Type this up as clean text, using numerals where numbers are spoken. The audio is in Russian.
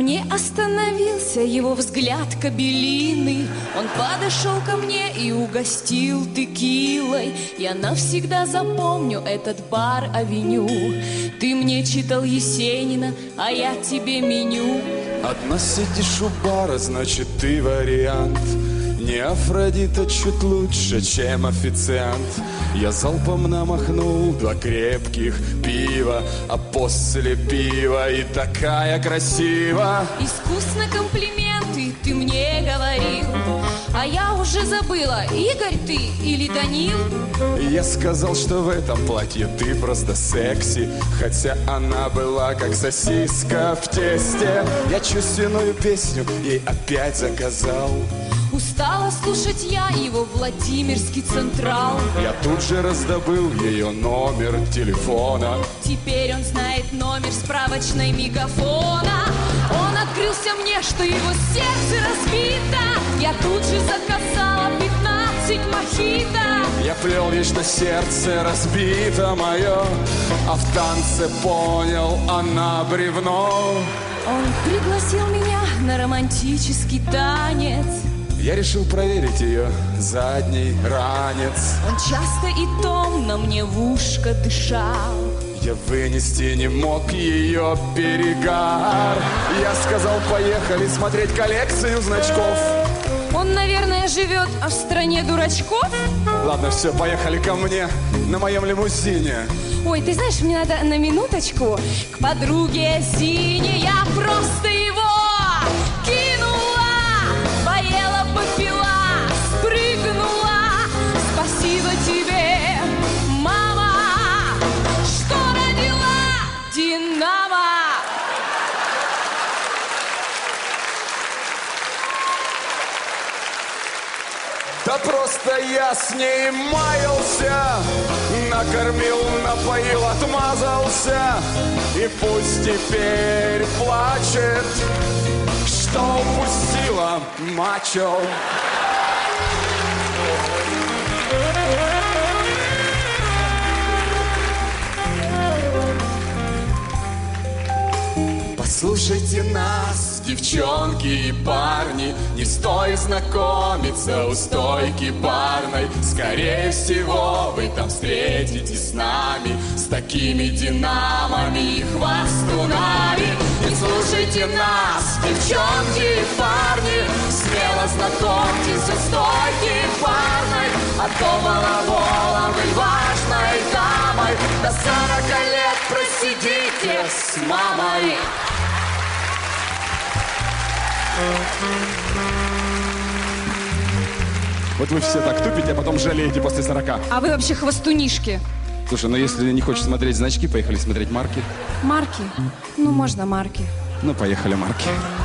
мне остановился его взгляд кобелиный. Он подошел ко мне и угостил текилой. Я навсегда запомню этот бар-авеню. Ты мне читал Есенина, а я тебе меню. Одна сидишь у бара, значит ты вариант. Не Афродита чуть лучше, чем официант. Я залпом намахнул 2 крепких пива, а после пива и такая красива. Искусно комплименты ты мне говорил, а я уже забыла, Игорь ты или Данил. Я сказал, что в этом платье ты просто секси, хотя она была как сосиска в тесте. Я чувственную песню ей опять заказал. Устала слушать я его Владимирский Централ. Я тут же раздобыл ее номер телефона. Теперь он знает номер справочной Мегафона. Он открылся мне, что его сердце разбито. Я тут же заказала 15 мохито. Я плел ей, что сердце разбито мое, а в танце понял, она бревно. Он пригласил меня на романтический танец. Я решил проверить ее задний ранец. Он часто и томно мне в ушко дышал. Я вынести не мог ее перегар. Я сказал, поехали смотреть коллекцию значков. Он, наверное, живет в стране дурачков. Ладно, все, поехали ко мне на моем лимузине. Ой, ты знаешь, мне надо на минуточку к подруге Зине. Я просто его кинула, поела, попила, спрыгнула. Спасибо тебе, мама, что родила Динамо. Да просто я с ней маялся, накормил, напоил, отмазался. И пусть теперь плачет, что упустила мачо. Послушайте нас, девчонки и парни, не стоит знакомиться у стойки барной. Скорее всего, вы там встретитесь с нами, с такими динамами и хвастунами. Не слушайте нас, девчонки и парни, смело знакомьтесь у стойки барной. А то балаболом и важной дамой до 40 лет просидите с мамой. Вот вы все так тупите, а потом жалеете после 40. А вы вообще хвостунишки. Слушай, ну если не хочешь смотреть значки, поехали смотреть марки. Марки? Ну, можно марки. Ну, поехали марки.